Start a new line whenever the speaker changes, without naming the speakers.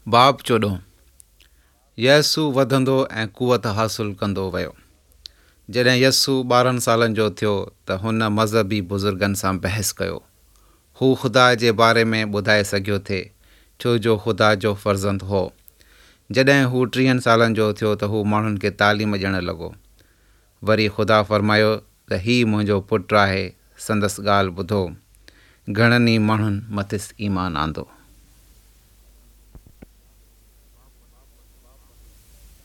बाब 14 यसु वधंदो ऐं कुवत हासिल कंदो वियो। जॾहिं यसु 12 सालनि जो थियो त हुन मज़हबी बुज़ुर्गनि सां बहस कयो। हू ख़ुदा जे बारे में ॿुधाए सघियो थे, छो जो ख़ुदा जो फ़र्ज़ंद हो। जॾहिं हू 30 सालनि जो थियो त हू माण्हुनि खे तालीम ॾियणु लॻो। वरी ख़ुदा फ़रमायो त हीउ मुंहिंजो पुटु आहे, संदसि ॻाल्हि ॿुधो। घणनि ई माण्हुनि मथिस ईमान आंदो।